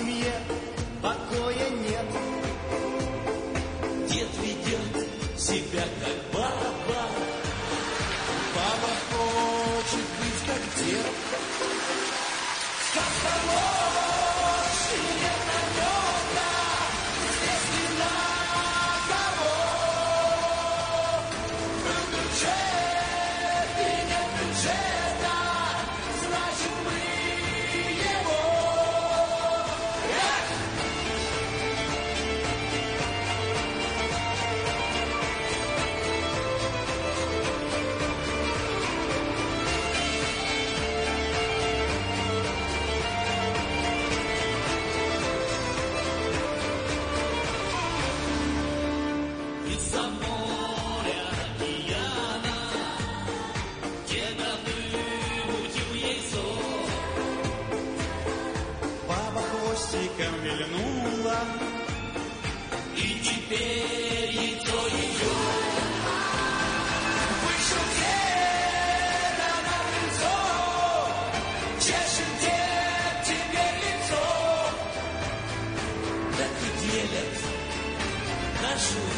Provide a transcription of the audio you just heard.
семье покоя нет. Дед ведет себя как баба. Баба хочет быть как дед. Сказка ложь, нет намека, здесь не на кого. Был бюджет и нет бюджета, значит мы его. Из-за моря, океана, деда выудил яйцо. Баба хвостиком вильнула, И теперь яйцо ее. Вышел деда на крыльцо, чешет дед теперь лицо. Так и делят нашу